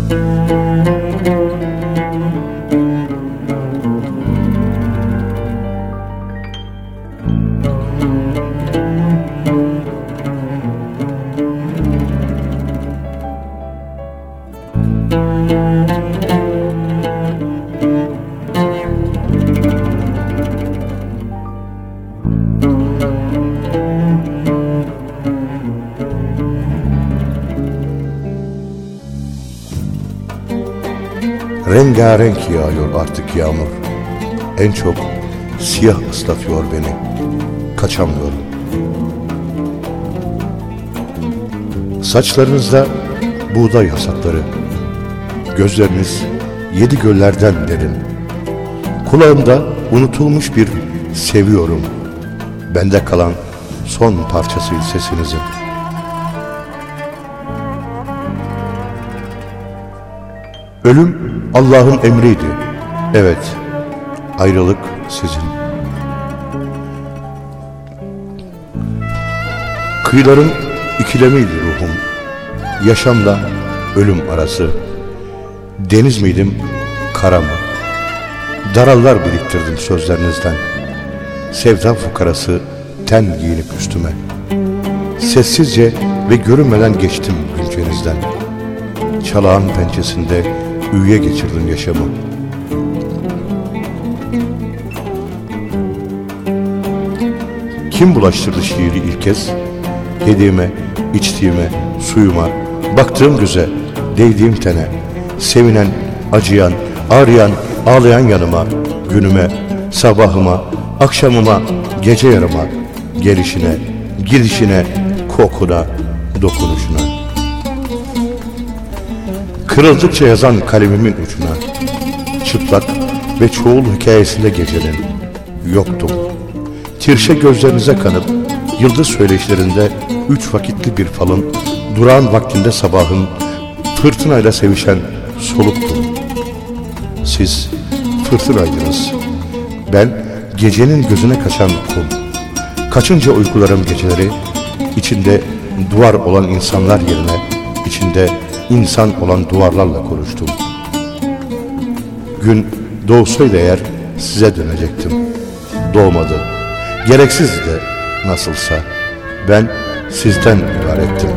Rengarenk yağıyor artık yağmur. En çok siyah ıslatıyor beni. Kaçamıyorum. Saçlarınızda buğday hasatları. Gözleriniz 7 göllerden derin. Kulağımda unutulmuş bir seviyorum. Bende kalan son parçası sesinizin. Ölüm Allah'ın emriydi. Evet, ayrılık sizin. Kıyıların ikilemiydi ruhum. Yaşamla ölüm arası. Deniz miydim, kara mı? Darallar biriktirdim sözlerinizden. Sevda fukarası ten giyinip üstüme. Sessizce ve görünmeden geçtim güncenizden. Çalağın pençesinde üye geçirdim yaşamı. Kim bulaştırdı şiiri ilk kez? Yediğime, içtiğime, suyuma, baktığım göze, değdiğim tene, sevinen, acıyan, ağrıyan, ağlayan yanıma, günüme, sabahıma, akşamıma, gece yarıma, gelişine, gidişine, kokuna, dokunuşuna. Kırıldıkça yazan kalemimin ucuna, çıplak ve çoğul hikayesinde gecenin, yoktum. Tirşe gözlerinize kanıp, yıldız söyleşlerinde 3 vakitli bir falın, durağan vaktinde sabahın, fırtınayla sevişen soluktum. Siz fırtınaydınız. Ben gecenin gözüne kaçan kum. Kaçınca uykularım geceleri, içinde duvar olan insanlar yerine, içinde insan olan duvarlarla konuştum. Gün doğsaydı eğer size dönecektim. Doğmadı. Gereksizdi de nasılsa. Ben sizden ibarettim.